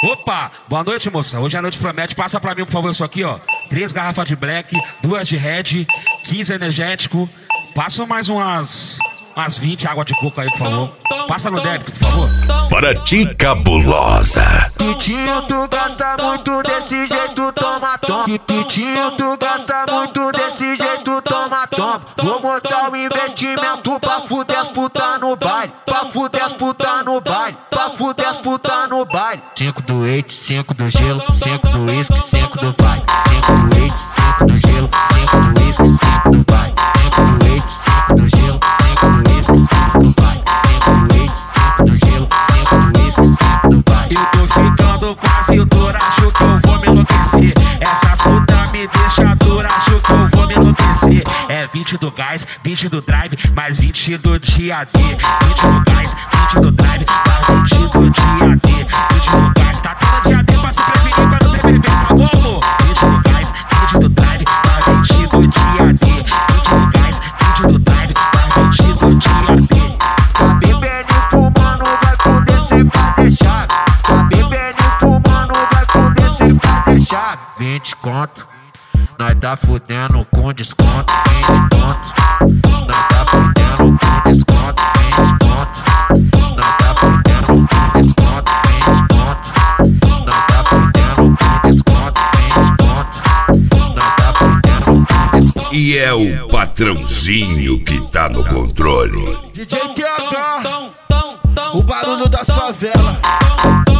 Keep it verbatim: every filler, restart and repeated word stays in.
Opa, boa noite, moça. Hoje a noite promete. Passa pra mim, por favor, isso aqui, ó. Três garrafas de black, duas de red, quinze energético. Passa mais umas, umas vinte água de coco aí, por favor. Passa no débito, por favor. Para ti, cabulosa. Titinho, tu gosta muito desse jeito, toma, toma. Titinho, tu gosta muito desse jeito, toma, toma. Vou mostrar o investimento pra fuder as putas no baile. Pra fuder as putas no baile. Pra fuder as putas no baile. Cinco do leite, cinco do gelo, cinco do uísque, cinco do vai. Cinco do leite, cinco do gelo, cinco do uísque, cinco do vai. Cinco do leite, cinco do gelo, cinco do uísque, cinco do vai. Cinco do leite, cinco do gelo, cinco do uísque, cinco do vai. Eu tô ficando quase dura, acho que eu vou me enlouquecer. Essas putas me deixam dura, acho que eu vou me enlouquecer. É vinte do gás, vinte do drive, mais vinte do dia D. vinte do gás, vinte do drive, mais vinte do dia D. vinte do gás, tá tendo dia D pra se prevenir pra não ter bebê, tá bom, amor? vinte do gás, vinte do drive, mais vinte do dia D. vinte do gás, vinte do drive, mais vinte do dia D. Tá bebendo e fumando, vai poder sem fazer chave. Tá bebendo e fumando, vai poder sem fazer chave. Vinte conto, nós tá fudendo com desconto. Vinte conto, nós tá fudendo com desconto. Vinte conto, nós tá fudendo com desconto. Vinte conto, nós tá fudendo com desconto. Vinte conto, nós tá fudendo com desconto. E é o patrãozinho que tá no controle. D J T H, o barulho das favelas.